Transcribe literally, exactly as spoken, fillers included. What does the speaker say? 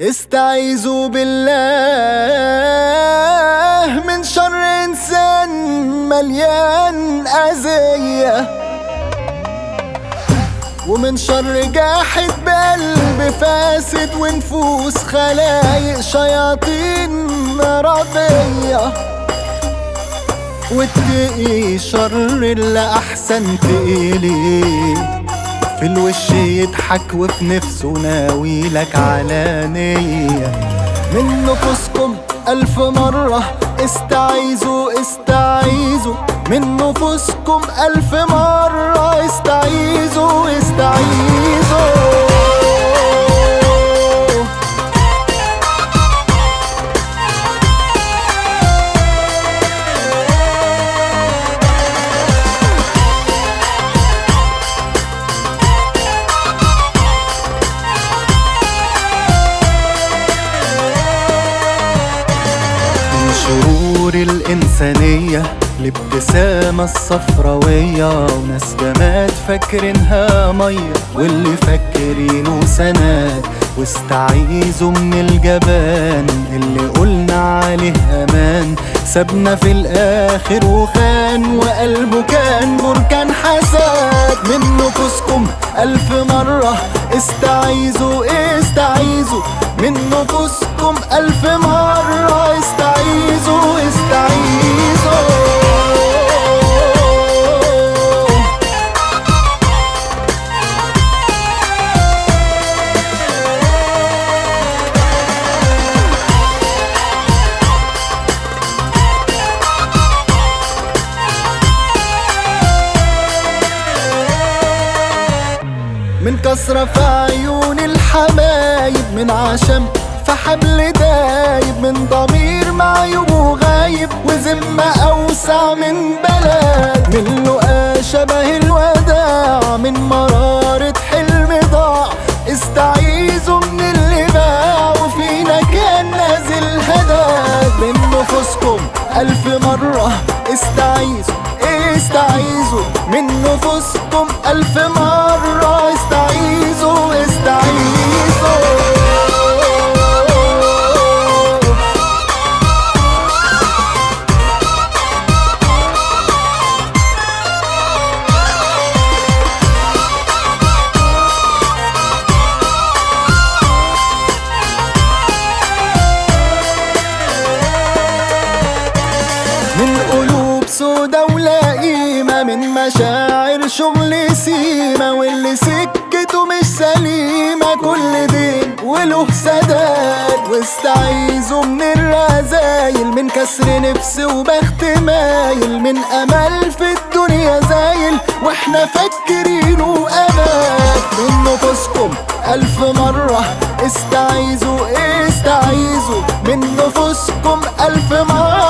استعيذوا بالله من شر إنسان مليان أذية، ومن شر جاحد بقلب فاسد ونفوس خلايق شياطين مرضية. واتقي شر اللي أحسن تقيليه، في الوش يضحك وفي نفسه ناويلك علانية. من نفوسكم ألف مرة استعيذوا استعيذوا، من نفوسكم ألف مرة استعيذوا استعيذوا. شرور الإنسانية الابتسامة الصفراوية، وناس جماد فاكرينها مية واللي فاكرينه سند. واستعيذوا من الجبان اللي قلنا عليه أمان، سابنا في الآخر وخان وقلبه كان بركان حسد. من نفوسكم ألف مرة استعيذوا استعيذوا، من نفوسكم ألف مرة استعيذوا استعيذوا. من كسرة في عيون الحبايب، من عشم في حبل دايب، من ضمير معيوب وغايب وذمة أوسع من بلد، من لقا شبه الوداع، من مرارة حلم ضاع. استعيذوا من اللي باع وفينا كان نازل هدد. من نفوسكم ألف مرة استعيذوا استعيذوا، من نفوسكم ألف مرة استعيذوا استعيذوا. من قلوب سودا ولا قيمة، من مشاعر شغل سيمة، واللي سكته مش سليمة كل دين وله سداد. واستعيذوا من الرذايل، من كسر نفس وبخت مايل، من أمل في الدنيا زايل واحنا فاكرينه أبد. من نفوسكم ألف مرة استعيذوا استعيذوا، من نفوسكم ألف مرة